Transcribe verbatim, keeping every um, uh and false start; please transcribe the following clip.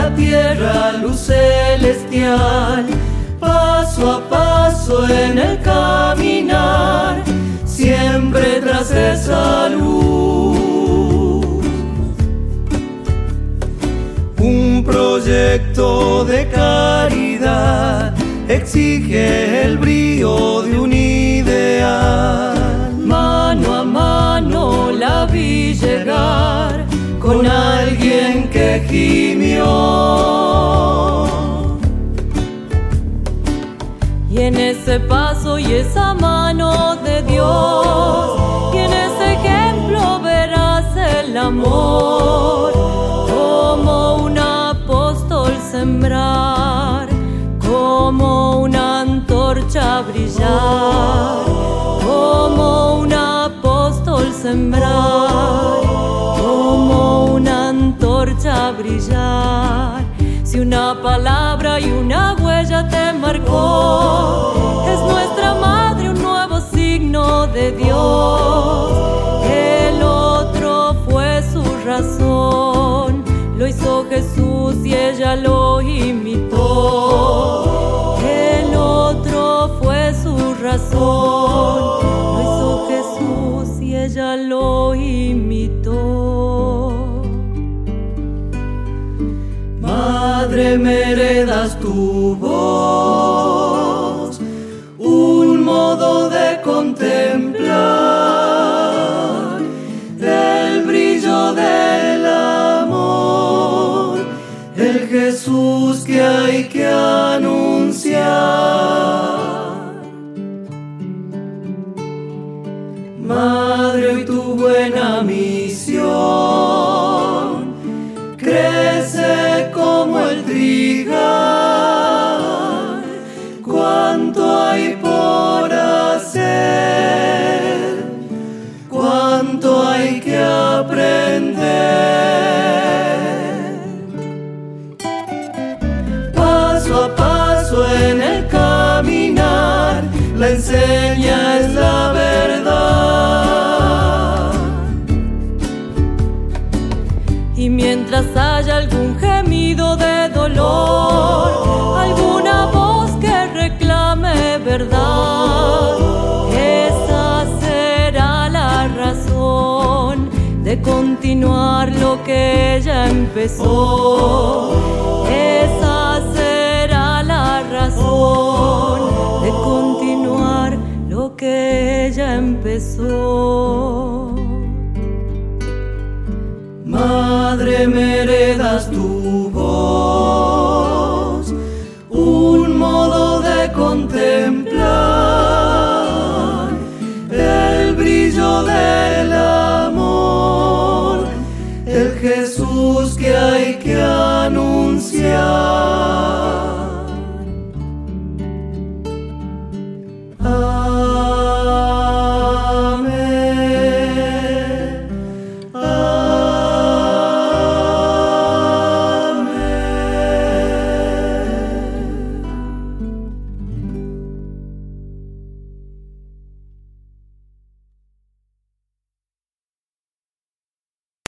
la tierra luz celestial, paso a paso en el caminar, siempre tras esa luz. Un proyecto de caridad exige el brío de un ideal. Mano a mano la vi llegar con alguien que gimió. Y en ese paso y esa mano de Dios, y en ese ejemplo verás el amor, como un apóstol sembrar, como una antorcha brillar, como un apóstol sembrar, como una antorcha brillar. Si una palabra y una huella te marcó, es nuestra madre un nuevo signo de Dios. El otro fue su razón, lo hizo Jesús y ella lo imitó. El otro fue su razón, lo hizo Jesús y ella lo imitó. Madre, me heredas tu voz, un modo de contemplar el brillo del amor, el Jesús que hay que anunciar. Madre, hoy tu buena misión crece como el trigal. Cuánto hay por hacer, cuánto hay que aprender. Paso a paso en el caminar, la enseña es la verdad. Y mientras haya algún gemido de dolor, alguna voz que reclame verdad, esa será la razón de continuar lo que ella empezó. Esa será la razón de continuar lo que ella empezó.